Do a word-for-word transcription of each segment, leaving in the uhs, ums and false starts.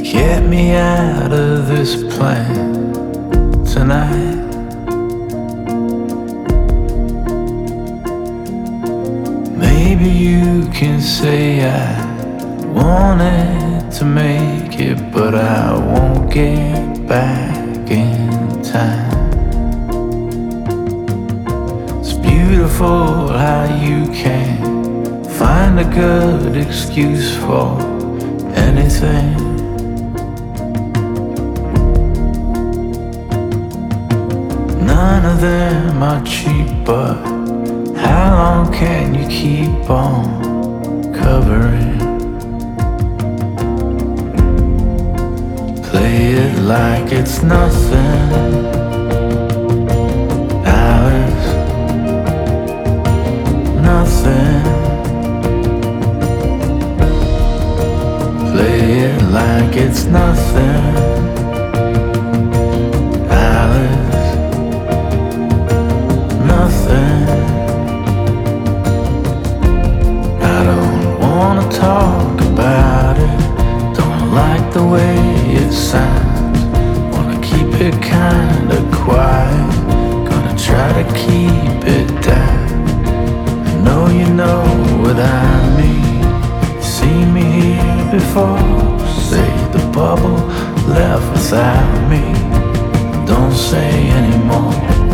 Get me out of this plan tonight. Maybe you can say I wanted to make it, but I won't get back in time. It's beautiful how you can find a good excuse for anything. None of them are cheap, but how long can you keep on covering? Play it like it's nothing, Alice. Nothing. Play it like it's nothing, Alice. Nothing. I don't wanna talk about it, don't like the way it sounds. Wanna keep it kinda quiet, gonna try to keep it down. I know you know what I mean. You see me here before, say the bubble left without me. Don't say anymore.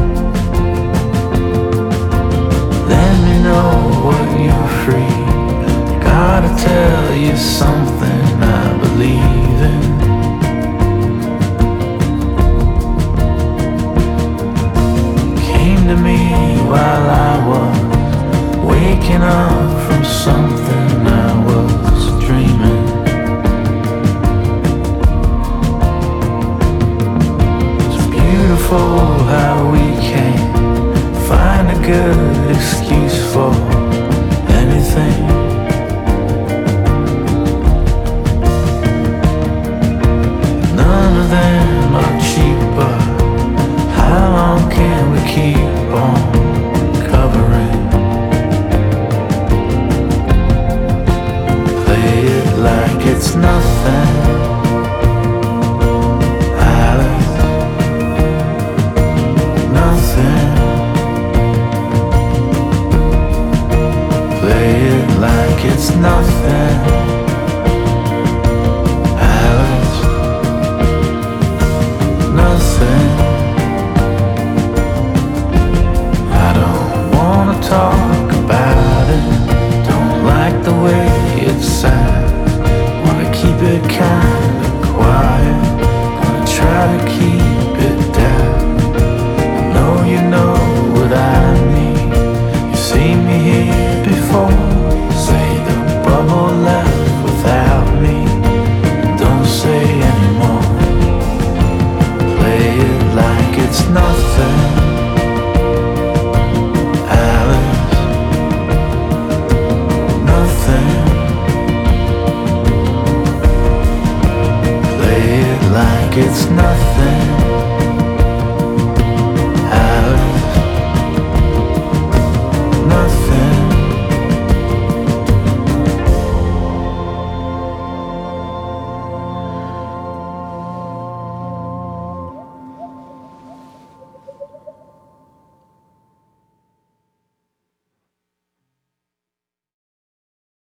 Let me know when you're free. Gotta tell you something I believe in. Came to me while I was waking up from something I was dreaming. It's beautiful how we can find a good excuse for anything. None of them are cheap, but how long can we keep on covering? Play it like it's nothing, Alice. Nothing. Play it like it's nothing, Alice. Nothing. I don't wanna talk about it, don't like the way it sounds. Wanna keep it kinda quiet, gonna try to keep it down. I know you know what I mean. You see me here before, say the bubble left without me. Don't say anymore. Play it like it's nothing, Alice. Nothing. Play it like it's nothing.